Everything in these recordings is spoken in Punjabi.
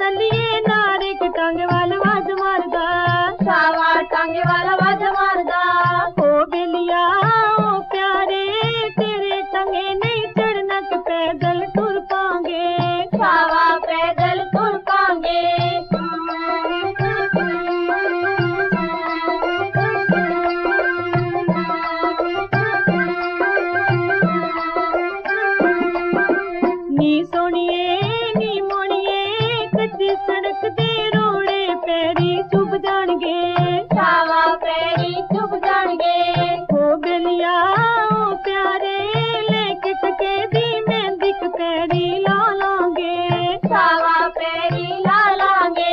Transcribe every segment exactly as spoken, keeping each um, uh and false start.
ਚੱਲੀਏ ਨਾਰੇ ਕਿ ਟੰਗ ਵਾਲ ਵਾਜ ਮਾਰਦਾ ਸਾਵਾ ਟਾਂਗੇ ਵਾਲਾ ਵਾਜ ਮਾਰਦਾ ਓ ਬੇਲੀਆ ਓ ਪਿਆਰੇ ਤੇਰੇ ਟੰਗੇ ਨਹੀਂ ਚੜਨਾ ਕਿ ਪੈਦਲ ਟੁਰ ਪਾਂਗੇ ਸਾਵਾ ਪੈਦਲ ਤੁਰ ਪਾਂਗੇ ਨੀ ਸੋਹਣੀਏ ਨੀ ਮੋਣੀਏ ਕੱਚੀ ਸੜਕ ਤੇ ਰੋੜੇ ਪੈਰੀ ਚੁੱਭ ਜਾਣਗੇ ਸਾਵਾ ਪੈਰੀ ਚੁੱਭ ਜਾਣਗੇ ਓ ਬੇਲੀਆ ਓ ਪਿਆਰੇ ਲੈ ਕੇ ਟਕੇ ਦੀ ਮਹਿੰਦੀ ਕ ਪੈਰੀ ਲਾ ਲਾਂਗੇ ਸਾਵਾ ਪੈਰੀ ਲਾ ਲਾਂਗੇ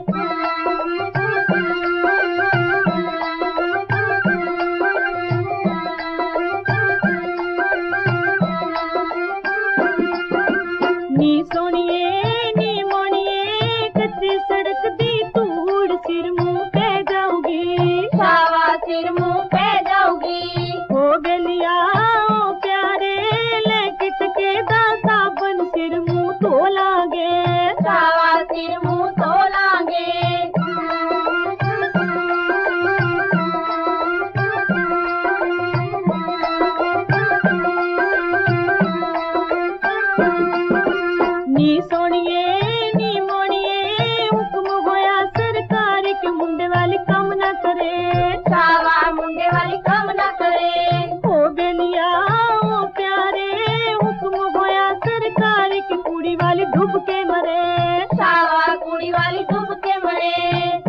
ਨੀ ਸੋਹਣੀਏ ਨੀ ਮੋਣੀਏ ਕੱਚੀ ਸੜਕ ਦੀ ਧੂੜ ਸਿਰ ਮੂੰਹ ਪੈ ਜਾਊਗੀ ਸਾਵਾ ਸਿਰ ਮੂੰਹ ਪੈ ਜਾਊਗੀ ਓ ਬੇਲੀਆ ਓ ਪਿਆਰੇ ਲੈ ਕੇ ਟਕੇ ਦਾ ਸਾਬਨ ਸਿਰ ਮੂੰਹ ਧੋ ਲਾਂਗੇ ਸਾਵਾ ਸਿਰ ਮੂੰਹ ਧੋ ਲਾਂਗੇ ਨੀ ਸੋਹਣੀਏ ਨੀ ਮੋਣੀਏ ਹੁਕਮ ਹੋਇਆ ਸਰਕਾਰ ਕਿ ਮੁੰਡੇ ਵਾਲੀ ਕੰਮ ਨਾ ਕਰੇ ਸਾਵਾ ਮੁੰਡੇ ਵਾਲੀ ਕੰਮ ਨਾ ਕਰੇ ਓ ਬੇਲੀਆ ਓ ਪਿਆਰੇ ਹੁਕਮ ਹੋਇਆ ਸਰਕਾਰ ਕਿ ਕੁੜੀ ਵਾਲੀ ਡੁੱਬ ਕੇ ਮਰੇ ਸਾਵਾ ਕੁੜੀ ਵਾਲੀ ਡੁੱਬ ਕੇ ਮਰੇ